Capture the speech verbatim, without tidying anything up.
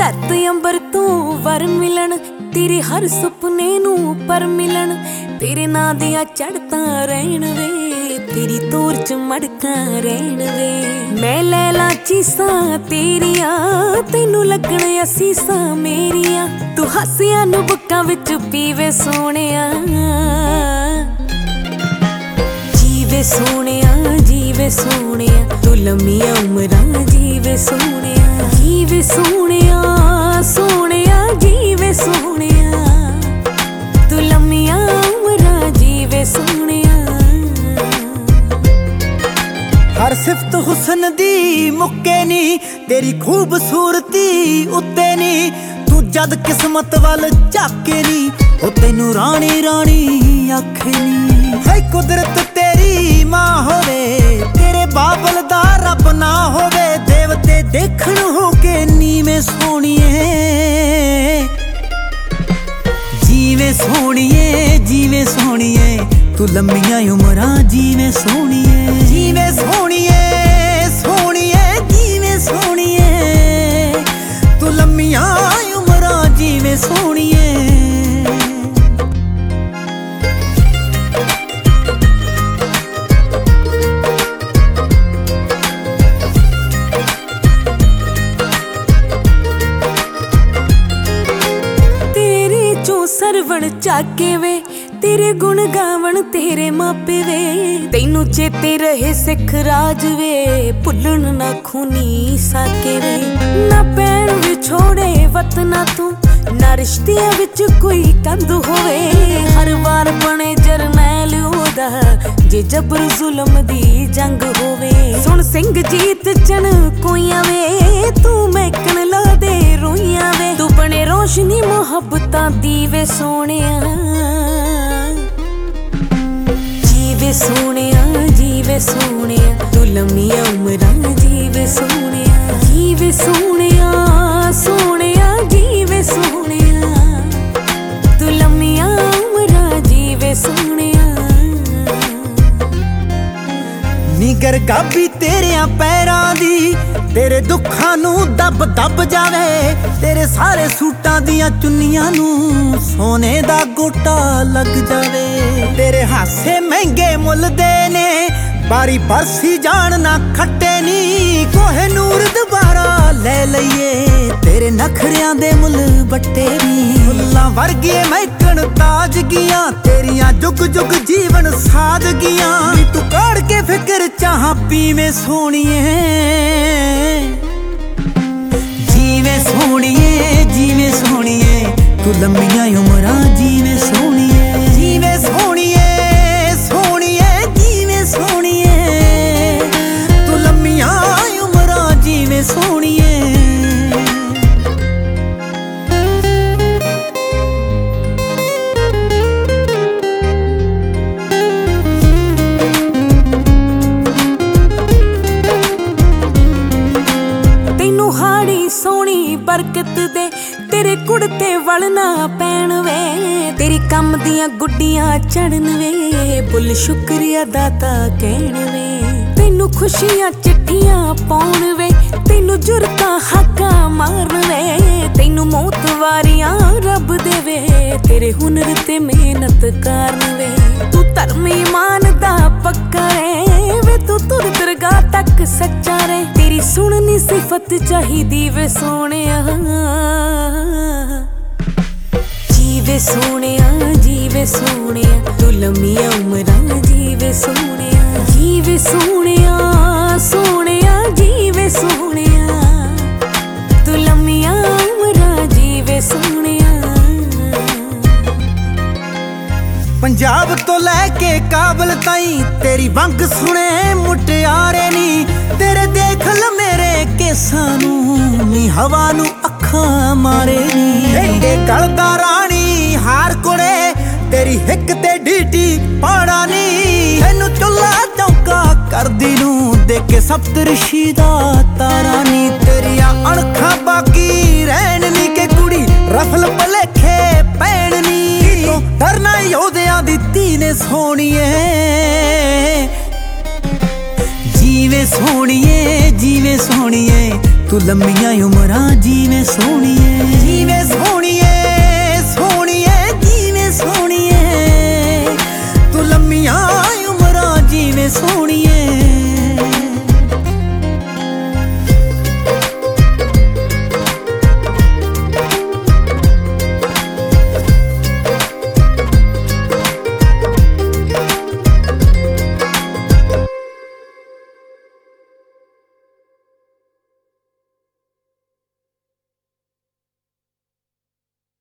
धरती अंबर तू वर मिलन, तेरे हर सुपने नू पर मिलन। तेरे नां दियां चढ़ता रहन वे, तेरी तोर च मड़का रहन वे। मैं लै ला चीसां तेरियां, तैनू लगण असीसां मेरियां। तू हसियां नू बुक्कां विच पीवे सोहणिया, जीवे सोहणिया जीवे सोहणिया। तू लम्मियां उमरां जीवे सोहणिया, जीवे सोहणिया सोहणिया जीवे सोहणिया। तू लम्मियां उमरां जीवे सोहणिया। हर सिफत हुसन दी मुक्के नी, तेरी खूबसूरती उत्ते नी। तू जद किस्मत वल झाके नी, ओ तैनू रानी रानी आखे नी। है कुदरत तेरी मां होवे, तेरे बाबल दा रब ना होवे। देवते देखण हो के नीवें सोहणिए, जीवे सोहणिए जीवे सोहणिए। तू लम्मियां उमरां जीवे सोहणिए, जीवे सोहणिए सोहणिए जीवे सोहणिए। तू लम्मियां उमरां जीवे सोहणिए। तेरे चों सरवण झाके वे, तेरे गुण गावण तेरे मापे वे। तैनू चेते रहे सिख राज वे, भुल्लण ना खूनी साके वे। ना पैण विछोड़े वतना तू, ना रिश्तियां विच कोई कंध होवे। हर वार बने जरनैल ओदा, जे जबर जुल्म दी जंग होवे। सुन सिंह जीत चन कोइयां वे, तू महकण ला दे रोइयां वे। तू बने रोशनी मुहब्बतां दीवे सोहणिया, जीवे सोहणिया जीवे सोहणिया। तू लम्मियां उमरां जीवे सोहणिया, जीवे सोहणिया सोहणिया जीवे सोहणिया। तू लम्मियां उमरां जीवे सोहणिया। निगर गाबी तेरियां पैरां दी, तेरे दुखां नू दब दब जावे। तेरे सारे सूटां दियां चुन्नियां नू सोने दा गोटा लग जावे। तेरे हासे महंगे मुल दे ने, बारी बरसी जान ना खट्टे नी। कोहे नूर दोबारा ले लईए, तेरे नखरियां दे मुल बट्टे नी। फुल्लां वर्गे महकण ताजगियां, तेरियां जुग जुग जीवन सादगियां। तू काढ़ के फिकर चाह पीवे सोहणिए, जीवे सोहणिए जीवे सोहणिए। तू लम्मियां उमरां जीवे सोहणिए, जीवे सोहणिए सोहणिए जीवे सोहणिए। तू लम्मियां उमरां जीवे सोहणिए। तैनू हाड़ी सोहणी बरकत दे, तेरे कुड़ते वल ना पैण वे। तेरी कम दियां गुड्डियां चढ़न वे, बुल शुक्रिया दाता कहण वे। तैनू खुशियां चिट्ठियां पाउण वे, तैनू जुरतां हाकां मारन वे। तैनू मौत वारियां रब देवे, तेरे हुनर ते मेहनत कारण वे। तू धर्म ईमान दा पक्का रे वे, तू तुर दरगाह तक सच्चा रे। तेरी सुननी सिफत चाहिदी वे सोहणिया, जीवे सोहणिया जीवे सोहणिया। तू लम्मियां उमरां जीवे सोहणिया, जीवे सोहणिया सोहणिया जीवे सोहणिया। तू लम्मियां उमरां जीवे सोहणिया। पंजाब तो लैके काबल ताईं, तेरी वंग सुने मुटियारे नी। तेरे देख ल मेरे केसां नू, नी हवा नू अखां मारे नी। एडे गलदा रानी हार कोड़े, तेरी हिक ते डीटी पाड़ा नी। तैनू चुल्ला चौका करदी नू, देखे सप्तऋषि दा तारा नी। तेरियां अणखां बाकी रहन नी, के कुड़ी रफल भलेखे पैण नी। डरना योधियां दी धी ने सोहणिए, जीवे सोहणिए जीवे सोहणिए। ਤੂੰ ਲੰਮੀਆਂ ਉਮਰਾਂ ਜੀਵੇਂ ਸੋਹਣੀਏ, ਜੀਵੇਂ ਸੋਹਣੀਏ।